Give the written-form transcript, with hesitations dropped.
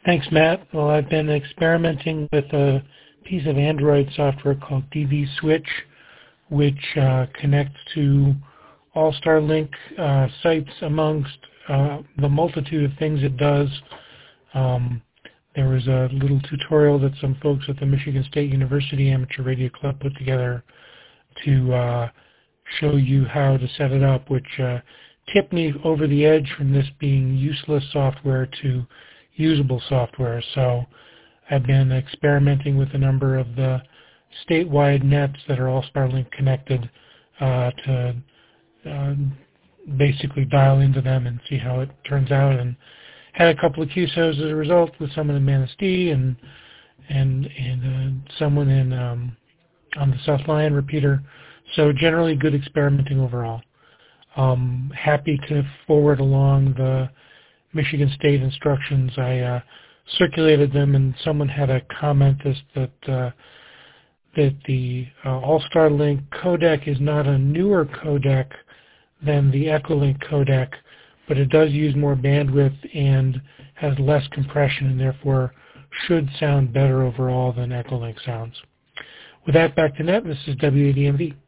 Thanks, Matt. Well, I've been experimenting with a piece of Android software called DV Switch, which connects to all Starlink sites amongst the multitude of things it does. There was a little tutorial that some folks at the Michigan State University Amateur Radio Club put together to show you how to set it up, which tipped me over the edge from this being useless software to usable software. So I've been experimenting with a number of the statewide nets that are all Starlink connected to basically dial into them and see how it turns out, and had a couple of QSOs as a result with someone in Manistee and someone in on the South Lyon repeater. So generally good experimenting overall. Happy to forward along the Michigan State instructions. I circulated them, and someone had a comment that the All-Starlink codec is not a newer codec than the Echolink codec, but it does use more bandwidth and has less compression, and therefore should sound better overall than Echolink sounds. With that, back to Net. This is WADMV.